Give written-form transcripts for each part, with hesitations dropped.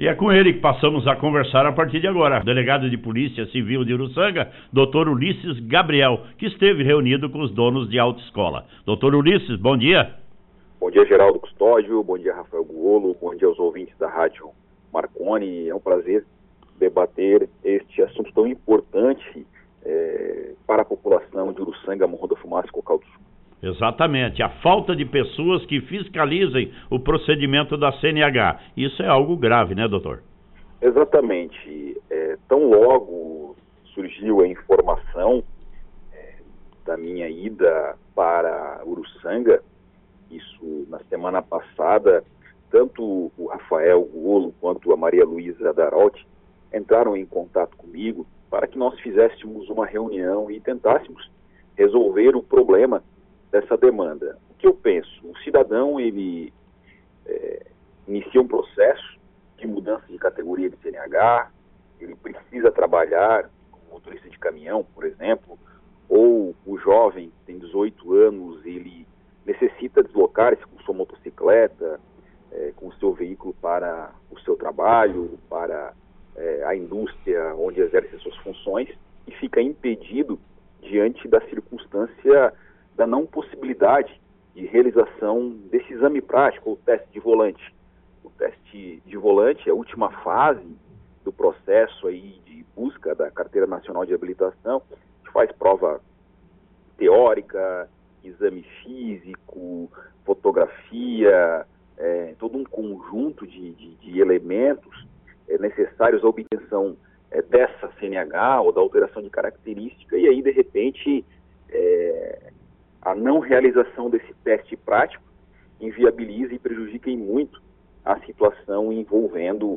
E é com ele que passamos a conversar a partir de agora. O delegado de Polícia Civil de Uruçanga, Dr. Ulisses Gabriel, que esteve reunido com os donos de autoescola. Dr. Ulisses, bom dia. Bom dia, Geraldo Custódio, bom dia, Rafael Guolo, bom dia aos ouvintes da Rádio Marconi. É um prazer debater este assunto tão importante para a população de Uruçanga, Morro da Fumaça e Cocal do Sul. Exatamente, a falta de pessoas que fiscalizem o procedimento da CNH. Isso é algo grave, né, doutor? Exatamente. Tão logo surgiu a informação da minha ida para Uruçanga, isso na semana passada, tanto o Rafael Guolo quanto a Maria Luísa Darotti entraram em contato comigo para que nós fizéssemos uma reunião e tentássemos resolver o problema dessa demanda. O que eu penso? O cidadão, ele inicia um processo de mudança de categoria de CNH, ele precisa trabalhar como motorista de caminhão, por exemplo, ou o jovem tem 18 anos, ele necessita deslocar-se com sua motocicleta, com o seu veículo para o seu trabalho, para a indústria onde exerce suas funções, e fica impedido diante da circunstância da não possibilidade de realização desse exame prático, ou teste de volante. O teste de volante é a última fase do processo aí de busca da Carteira Nacional de Habilitação, que faz prova teórica, exame físico, fotografia, todo um conjunto de elementos necessários à obtenção dessa CNH ou da alteração de característica, e aí, de repente, a não realização desse teste prático inviabiliza e prejudica em muito a situação envolvendo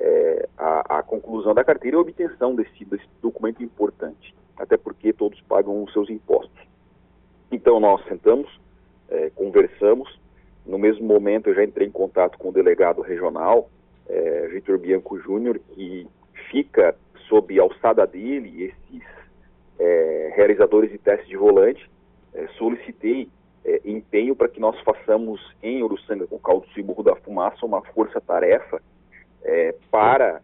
a conclusão da carteira e a obtenção desse documento importante, até porque todos pagam os seus impostos. Então nós sentamos, conversamos, no mesmo momento eu já entrei em contato com o delegado regional, Vitor Bianco Júnior, que fica sob a alçada dele esses realizadores de teste de volante. Solicitei empenho para que nós façamos em Uruçanga, Cocal do Sul e Morro da Fumaça uma força-tarefa para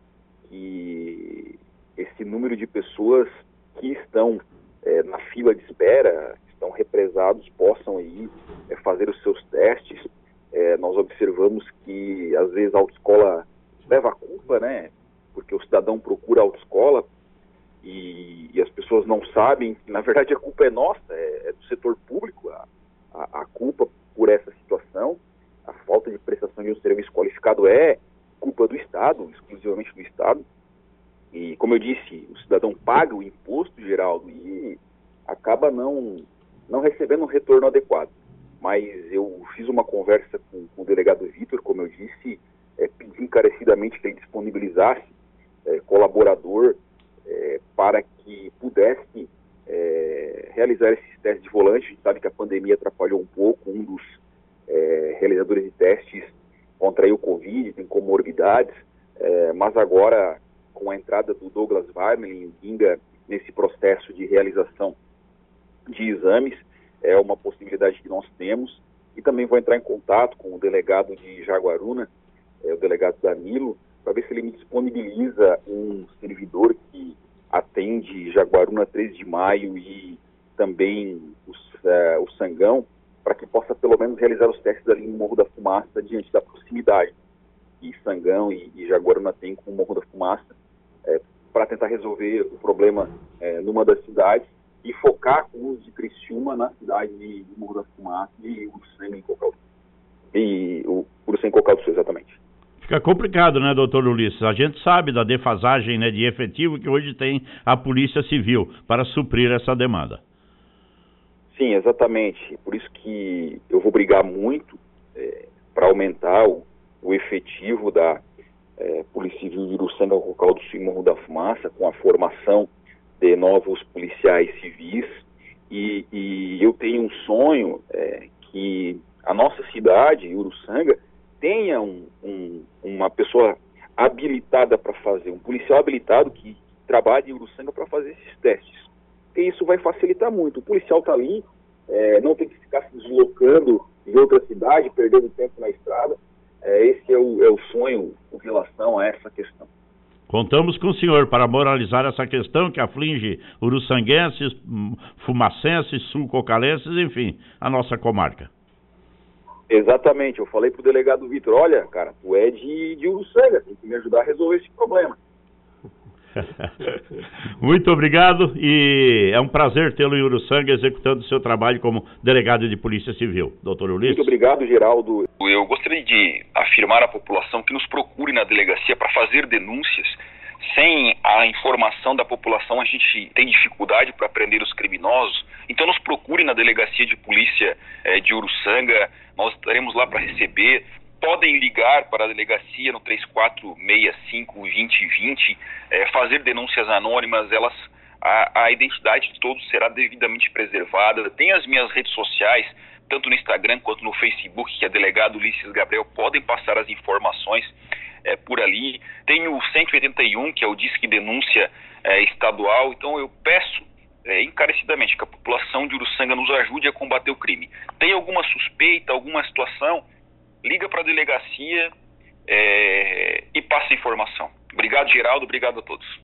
que esse número de pessoas que estão na fila de espera, estão represados, possam aí fazer os seus testes. Nós observamos que às vezes a autoescola leva a culpa, né? Porque o cidadão procura a autoescola e as pessoas não sabem que, na verdade, a culpa é nossa, é do setor público, a culpa por essa situação, a falta de prestação de um serviço qualificado é culpa do Estado, exclusivamente do Estado. E, como eu disse, o cidadão paga o imposto, Geraldo, e acaba não recebendo um retorno adequado. Mas eu fiz uma conversa com o delegado Vitor, como eu disse, pedi encarecidamente que ele disponibilizasse colaborador para que pudesse realizar esses testes de volante. A gente sabe que a pandemia atrapalhou um pouco, um dos realizadores de testes contraiu Covid, tem comorbidades, mas agora, com a entrada do Douglas Weimerling, Ginga, nesse processo de realização de exames, é uma possibilidade que nós temos. E também vou entrar em contato com o delegado de Jaguaruna, o delegado Danilo, para ver se ele me disponibiliza um servidor que atende Jaguaruna 13 de Maio e também o Sangão, para que possa pelo menos realizar os testes ali no Morro da Fumaça diante da proximidade que Sangão e Jaguaruna tem com o Morro da Fumaça, para tentar resolver o problema numa das cidades e focar com o uso de Criciúma na cidade de Morro da Fumaça e Uruçanga em Cocal. E o Uruçanga em Cocal do Sul, exatamente. Fica complicado, né, doutor Ulisses? A gente sabe da defasagem, né, de efetivo que hoje tem a Polícia Civil para suprir essa demanda. Sim, exatamente. Por isso que eu vou brigar muito para aumentar o efetivo da Polícia Civil de Uruçanga, Cocal do Sul e Morro da Fumaça, com a formação de novos policiais civis. E eu tenho um sonho que a nossa cidade, Uruçanga, tenha uma pessoa habilitada para fazer, um policial habilitado que trabalhe em Uruçanga para fazer esses testes. Porque isso vai facilitar muito. O policial está ali, não tem que ficar se deslocando em outra cidade, perdendo tempo na estrada. Esse é o sonho com relação a essa questão. Contamos com o senhor para moralizar essa questão que aflige uruçanguenses, fumacenses, sul-cocalenses, enfim, a nossa comarca. Exatamente, eu falei pro delegado Vitor, olha, cara, tu é de Uruçanga, tem que me ajudar a resolver esse problema. Muito obrigado e é um prazer tê-lo em Uruçanga executando o seu trabalho como delegado de Polícia Civil. Doutor Ulisses. Muito obrigado, Geraldo. Eu gostaria de afirmar à população que nos procure na delegacia para fazer denúncias. Sem a informação da população, a gente tem dificuldade para prender os criminosos. Então nos procure na delegacia de polícia de Uruçanga, nós estaremos lá para receber. Podem ligar para a delegacia no 3465-2020, fazer denúncias anônimas, a identidade de todos será devidamente preservada. Tem as minhas redes sociais, tanto no Instagram quanto no Facebook, que é delegado Ulisses Gabriel, podem passar as informações por ali. Tem o 181, que é o Disque Denúncia estadual, então eu peço encarecidamente que a população de Uruçanga nos ajude a combater o crime. Tem alguma suspeita, alguma situação, liga para a delegacia e passa a informação. Obrigado, Geraldo, obrigado a todos.